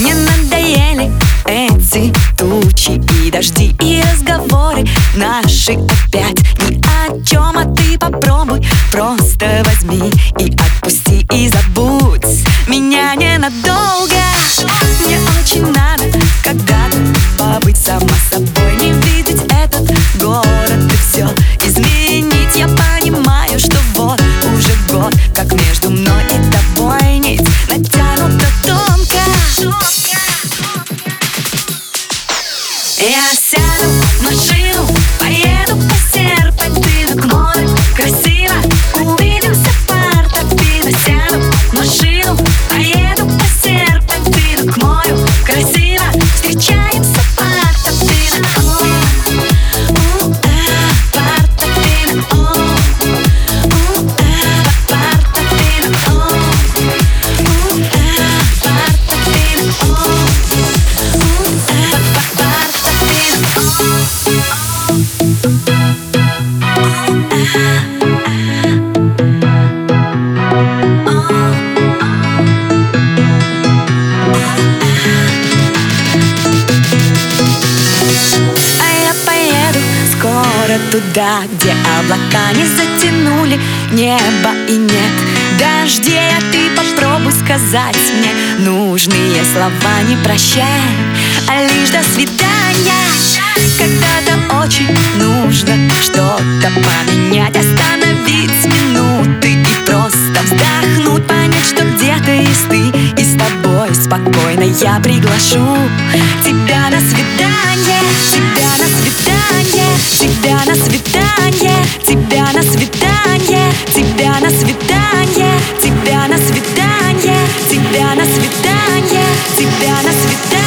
Мне надоели эти тучи и дожди, и разговоры наши опять ни о чем. А ты попробуй, просто возьми и отпусти, и забудь меня ненадолго. Мне очень надо когда-то побыть сама собой, не видеть этот город и все изменить. Я понимаю, что вот уже год, как между мной и тобой нить натянута тонко. Я сяду в машину, поеду по серпантину к морю. Красиво увидимся в Порто-Пино. Сяду в машину, поеду по серпантину к морю. Красиво встречаемся в Порто-Пино. Порто-Пино, туда, где облака не затянули небо и нет дождей. А ты попробуй сказать мне нужные слова. Не прощай, а лишь до свидания. Когда-то очень нужно что-то поменять, остановить минуты и просто вздохнуть, понять, что где-то есть ты, и с тобой спокойно я приглашу тебя на свидание, тебя на свидание, тебя на свидание, тебя на свидание, тебя на свидание, тебя на свидание, тебя на свидание, тебя на свидание.